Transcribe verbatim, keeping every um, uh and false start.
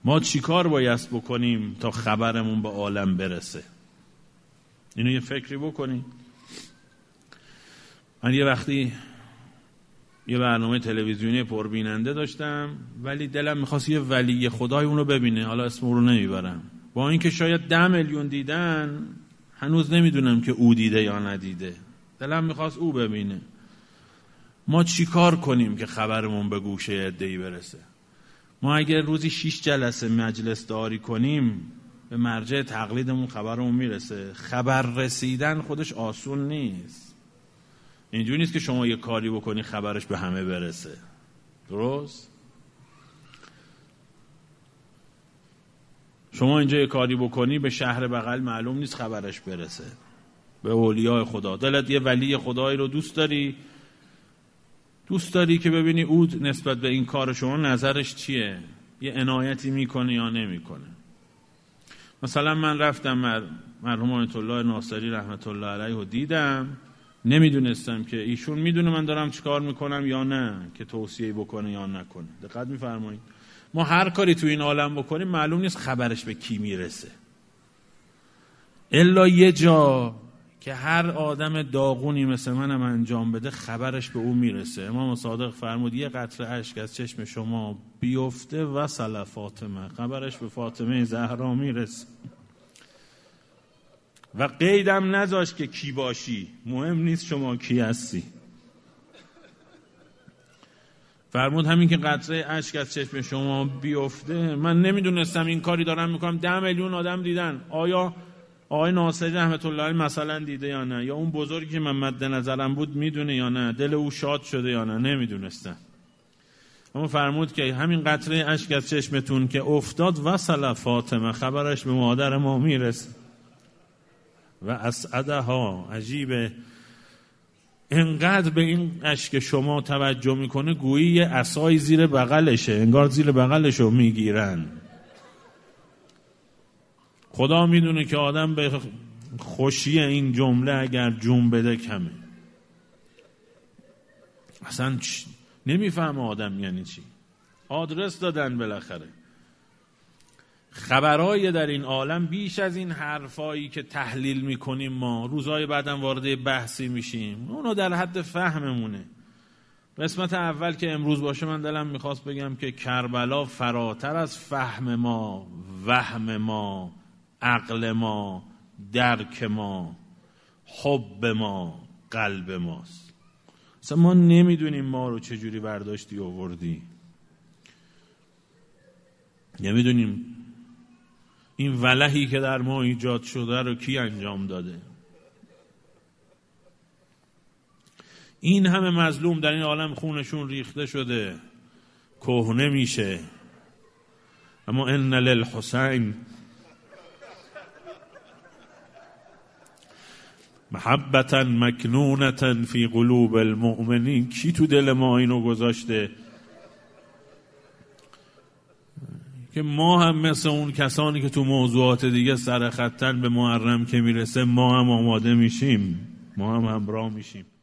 ما چی کار باید بکنیم تا خبرمون به عالم برسه؟ اینو یه فکری بکنیم. من یه وقتی یه برنامه تلویزیونی پربیننده داشتم، ولی دلم میخواست یه ولی خدای اونو ببینه. حالا اسم رو نمیبرم، با اینکه شاید ده میلیون دیدن، هنوز نمیدونم که او دیده یا ندیده. دلم میخواست او ببینه. ما چی کار کنیم که خبرمون به گوشه عده‌ای برسه؟ ما اگر روزی شش جلسه مجلس داری کنیم، به مرجع تقلیدمون خبرمون میرسه. خبر رسیدن خودش آسون نیست. اینجوری نیست که شما یه کاری بکنی خبرش به همه برسه. درست؟ شما اینجا یه کاری بکنی به شهر بغل معلوم نیست خبرش برسه، به اولیاء خدا. دلت یه ولی خدایی رو دوست داری، دوست داری که ببینی او نسبت به این کار شما نظرش چیه، یه عنایتی میکنه یا نمیکنه. مثلا من رفتم مرحوم آیت الله ناصری رحمت الله علیه رو دیدم، نمیدونستم که ایشون میدونه من دارم چیکار میکنم یا نه، که توصیه بکنه یا نکنه. دقت میفرمایید؟ ما هر کاری تو این عالم بکنیم معلوم نیست خبرش به کی میرسه، الا یه جا که هر آدم داغونی مثل منم انجام بده خبرش به او میرسه. امام صادق فرمود یه قطره اشک از چشم شما بیفته وصل فاطمه، خبرش به فاطمه زهرا میرسه. و قیدم نذاشت که کی باشی، مهم نیست شما کی هستی. فرمود همین که قطره اشک از چشم شما بیفته. من نمیدونستم این کاری دارم میکنم، ده میلیون آدم دیدن. آیا آقای ناصری رحمت الله علیه مثلا دیده یا نه؟ یا اون بزرگی که من مد نظرم بود میدونه یا نه؟ دل او شاد شده یا نه؟ نمیدونستم. اما فرمود که همین قطره اشک از چشمتون که افتاد وصل فاطمه، خبرش به مادر ما میرسه. و اسعدها، عجیبه، انقدر به این اشک شما توجه میکنه گویی یه عصای زیر بغلشه، انگار زیر بغلشو میگیرن. خدا میدونه که آدم به خوشی این جمله اگر جون بده کمه. اصلا نمیفهمه آدم یعنی چی. آدرس دادن بالاخره. خبرهای در این عالم بیش از این حرفایی که تحلیل میکنیم ما، روزهای بعدم وارد بحثی میشیم، اونو در حد فهممونه. قسمت اول که امروز باشه من دلم میخواست بگم که کربلا فراتر از فهم ما، وهم ما، عقل ما، درک ما، حب ما، قلب ماست. اصلا ما نمیدونیم ما رو چجوری برداشتی آوردی، نمیدونیم این ولهی که در ما ایجاد شده رو کی انجام داده. این همه مظلوم در این عالم خونشون ریخته شده، کهنه میشه، اما ان للحسین محبتا مکنونتا فی قلوب المؤمنین. کی تو دل ما اینو گذاشته که ما هم مثل اون کسانی که تو موضوعات دیگه سر خطن به محرم که میرسه ما هم آماده میشیم، ما هم همراه میشیم.